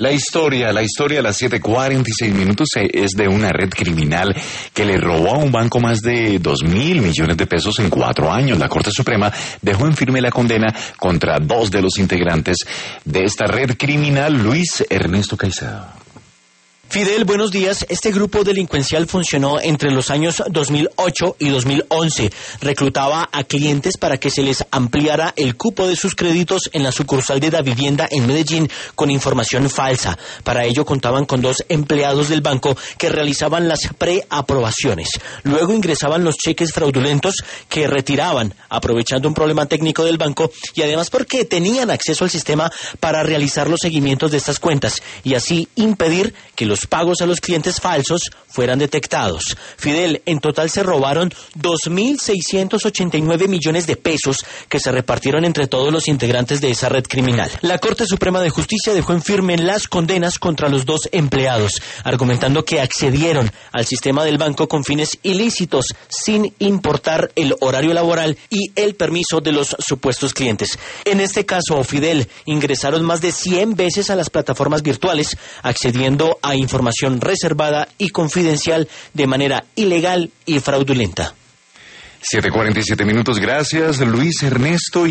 La historia a las 7:46 minutos es de una red criminal que le robó a un banco más de 2.000 millones de pesos en 4 años. La Corte Suprema dejó en firme la condena contra 2 de los integrantes de esta red criminal. Luis Ernesto Caicedo. Fidel, buenos días. Este grupo delincuencial funcionó entre los años 2008 y 2011. Reclutaba a clientes para que se les ampliara el cupo de sus créditos en la sucursal de Davivienda en Medellín con información falsa. Para ello contaban con 2 empleados del banco que realizaban las preaprobaciones. Luego ingresaban los cheques fraudulentos que retiraban, aprovechando un problema técnico del banco y además porque tenían acceso al sistema para realizar los seguimientos de estas cuentas y así impedir que los pagos a los clientes falsos fueran detectados. Fidel, en total se robaron 2.689 millones de pesos que se repartieron entre todos los integrantes de esa red criminal. La Corte Suprema de Justicia dejó en firme las condenas contra los 2 empleados, argumentando que accedieron al sistema del banco con fines ilícitos, sin importar el horario laboral y el permiso de los supuestos clientes. En este caso, Fidel, ingresaron más de 100 veces a las plataformas virtuales, accediendo a información reservada y confidencial de manera ilegal y fraudulenta. 7:47 minutos. Gracias, Luis Ernesto.